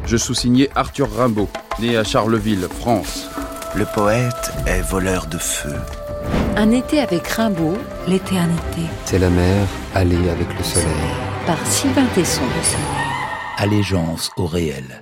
Je sous-signais Arthur Rimbaud, né à Charleville, France. Le poète est voleur de feu. Un été avec Rimbaud, l'éternité. C'est la mer, aller avec le soleil. Par Sylvain Tesson. Allégeance au réel.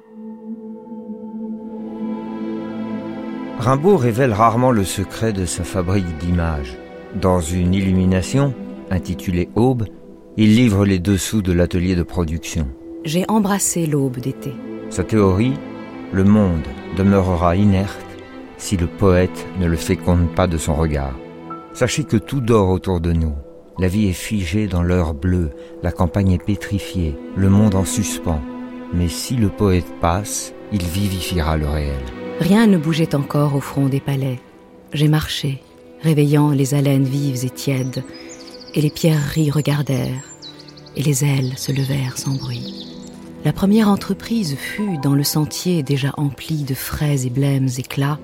Rimbaud révèle rarement le secret de sa fabrique d'images. Dans une illumination, intitulée Aube, il livre les dessous de l'atelier de production. J'ai embrassé l'aube d'été. Sa théorie, le monde demeurera inerte si le poète ne le féconde pas de son regard. Sachez que tout dort autour de nous. La vie est figée dans l'heure bleue, la campagne est pétrifiée, le monde en suspens. Mais si le poète passe, il vivifiera le réel. Rien ne bougeait encore au front des palais. J'ai marché, réveillant les haleines vives et tièdes, et les pierreries regardèrent, et les ailes se levèrent sans bruit. La première entreprise fut, dans le sentier déjà empli de frais et blêmes éclats,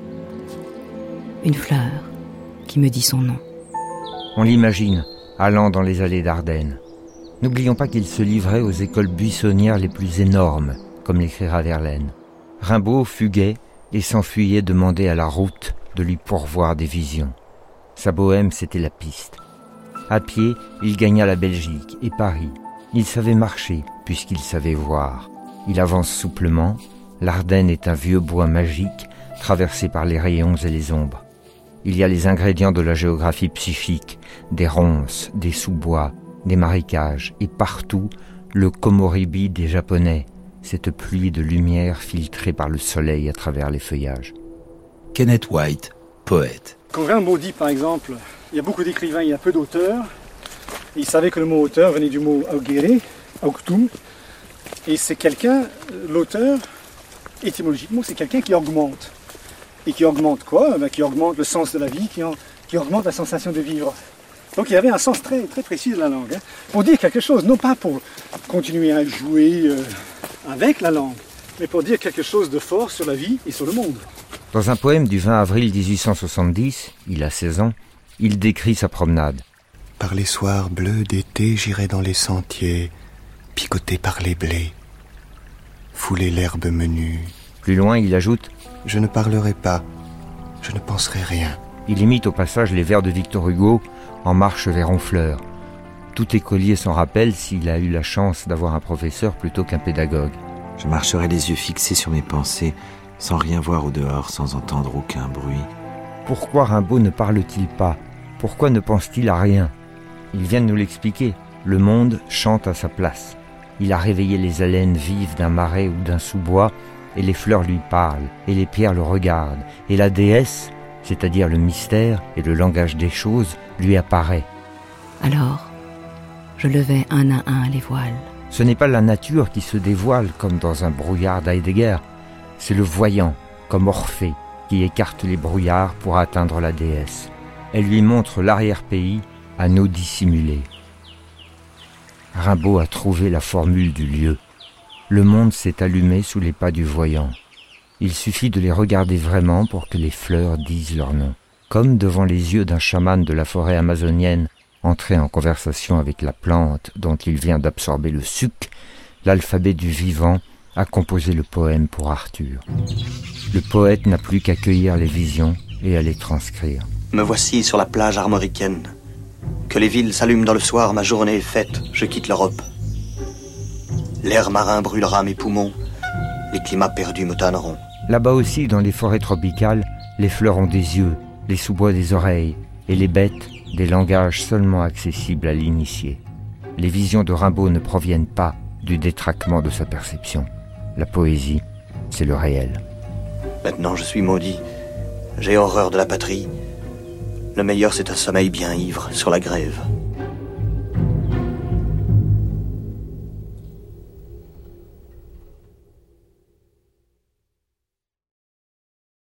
une fleur qui me dit son nom. On l'imagine, allant dans les allées d'Ardennes. N'oublions pas qu'il se livrait aux écoles buissonnières les plus énormes, comme l'écrira Verlaine. Rimbaud fuguait et s'enfuyait demander à la route de lui pourvoir des visions. Sa bohème, c'était la piste. À pied, il gagna la Belgique et Paris. Il savait marcher, puisqu'il savait voir. Il avance souplement. L'Ardenne est un vieux bois magique, traversé par les rayons et les ombres. Il y a les ingrédients de la géographie psychique, des ronces, des sous-bois, des marécages, et partout, le komoribi des Japonais, cette pluie de lumière filtrée par le soleil à travers les feuillages. Kenneth White, poète. Quand Rimbaud dit, par exemple, il y a beaucoup d'écrivains, il y a peu d'auteurs, il savait que le mot auteur venait du mot augere, auctum, et c'est quelqu'un, l'auteur, étymologiquement, c'est quelqu'un qui augmente. Et qui augmente quoi ? Qui augmente le sens de la vie, qui augmente la sensation de vivre. Donc il y avait un sens très, très précis de la langue, pour dire quelque chose, non pas pour continuer à jouer avec la langue, mais pour dire quelque chose de fort sur la vie et sur le monde. Dans un poème du 20 avril 1870, il a 16 ans, il décrit sa promenade. Par les soirs bleus d'été, j'irai dans les sentiers, picoté par les blés, fouler l'herbe menue. Plus loin, il ajoute « Je ne parlerai pas, je ne penserai rien. » Il imite au passage les vers de Victor Hugo, En marche vers Honfleur. Tout écolier s'en rappelle s'il a eu la chance d'avoir un professeur plutôt qu'un pédagogue. Je marcherai les yeux fixés sur mes pensées, sans rien voir au dehors, sans entendre aucun bruit. Pourquoi Rimbaud ne parle-t-il pas ? Pourquoi ne pense-t-il à rien ? Il vient de nous l'expliquer. Le monde chante à sa place. Il a réveillé les haleines vives d'un marais ou d'un sous-bois, et les fleurs lui parlent, et les pierres le regardent, et la déesse, c'est-à-dire le mystère et le langage des choses, lui apparaît. Alors, je levai un à un les voiles. Ce n'est pas la nature qui se dévoile comme dans un brouillard d'Heidegger, c'est le voyant, comme Orphée, qui écarte les brouillards pour atteindre la déesse. Elle lui montre l'arrière-pays, anneau dissimulé. Rimbaud a trouvé la formule du lieu. Le monde s'est allumé sous les pas du voyant. Il suffit de les regarder vraiment pour que les fleurs disent leur nom. Comme devant les yeux d'un chaman de la forêt amazonienne, entré en conversation avec la plante dont il vient d'absorber le suc, l'alphabet du vivant a composé le poème pour Arthur. Le poète n'a plus qu'à cueillir les visions et à les transcrire. Me voici sur la plage armoricaine. Que les villes s'allument dans le soir, ma journée est faite, je quitte l'Europe. L'air marin brûlera mes poumons, les climats perdus me tanneront. Là-bas aussi, dans les forêts tropicales, les fleurs ont des yeux, les sous-bois des oreilles, et les bêtes des langages seulement accessibles à l'initié. Les visions de Rimbaud ne proviennent pas du détraquement de sa perception. La poésie, c'est le réel. Maintenant je suis maudit, j'ai horreur de la patrie. Le meilleur c'est un sommeil bien ivre sur la grève.